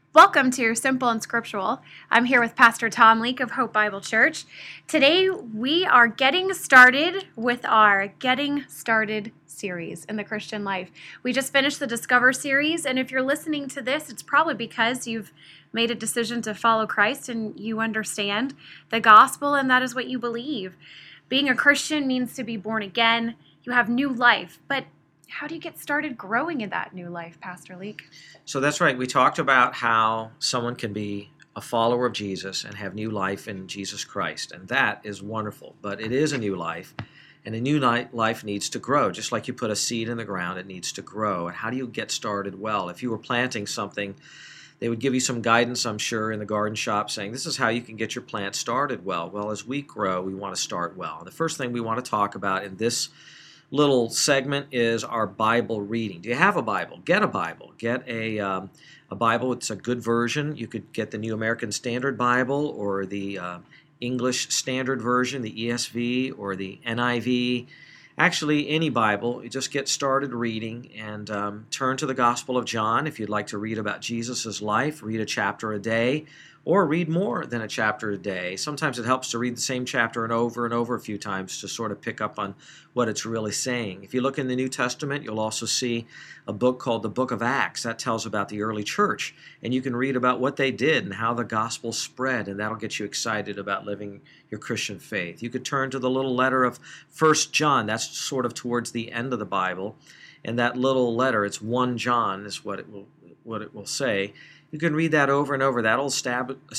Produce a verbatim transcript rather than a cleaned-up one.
Welcome to Simple and Scriptural. I'm here with Pastor Tom Leake of Hope Bible Church. Today we are getting started with our Getting Started series in the Christian life. We just finished the Discover series, and if you're listening to this, it's probably because you've made a decision to follow Christ and you understand the gospel, and that is what you believe. Being a Christian means to be born again. You have new life, but how do you get started growing in that new life, Pastor Leake? So that's right. We talked about how someone can be a follower of Jesus and have new life in Jesus Christ, and that is wonderful. But it is a new life, and a new life needs to grow. Just like you put a seed in the ground, it needs to grow. And how do you get started well? If you were planting something, they would give you some guidance, I'm sure, in the garden shop saying, this is how you can get your plant started well. Well, as we grow, we want to start well. The first thing we want to talk about in this little segment is our Bible reading. Do you have a Bible? Get a Bible. Get a um, a Bible. It's a good version. You could get the New American Standard Bible or the uh, English Standard Version, the E S V or the N I V. Actually, any Bible. You just get started reading and um, turn to the Gospel of John. If you'd like to read about Jesus' life, read a chapter a day, or read more than a chapter a day. Sometimes it helps to read the same chapter and over and over a few times to sort of pick up on what it's really saying. If you look in the New Testament, you'll also see a book called the Book of Acts. That tells about the early church, and you can read about what they did and how the gospel spread, and that'll get you excited about living your Christian faith. You could turn to the little letter of First John. That's sort of towards the end of the Bible, and that little letter, it's First John is what it will what it will say. You can read that over and over. That'll establish